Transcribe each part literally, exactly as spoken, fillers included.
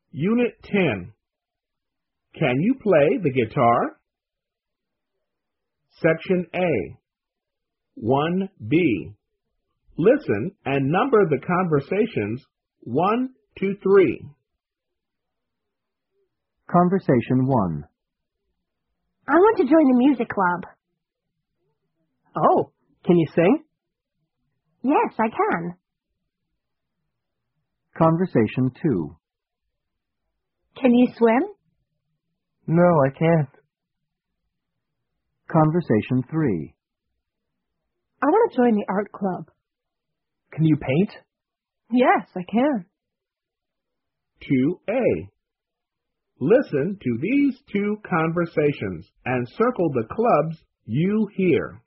Unit ten. Can you play the guitar? Section A. one B. Listen and number the conversations one to three. Conversation one. I want to join the music club. Oh, can you sing? Yes, I can. Conversation two. Can you swim? No, I can't. Conversation three. I want to join the art club. Can you paint? Yes, I can. two A. Listen to these two conversations and circle the clubs you hear.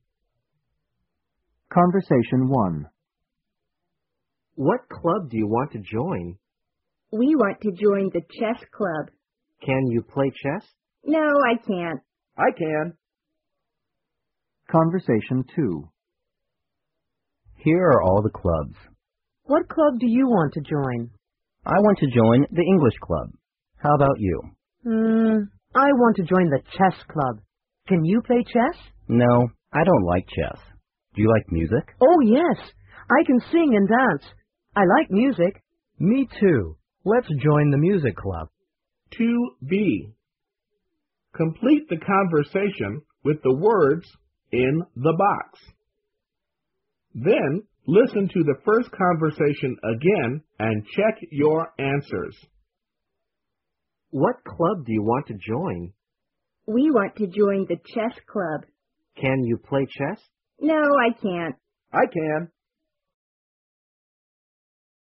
Conversation one. What club do you want to join? We want to join the chess club. Can you play chess? No, I can't. I can. Conversation two. Here are all the clubs. What club do you want to join? I want to join the English club. How about you? Hmm, I want to join the chess club. Can you play chess? No, I don't like chess. Do you like music? Oh, yes. I can sing and dance. I like music. Me too. Let's join the music club. two B. Complete the conversation with the words in the box. Then listen to the first conversation again and check your answers. What club do you want to join? We want to join the chess club. Can you play chess? No, I can't. I can.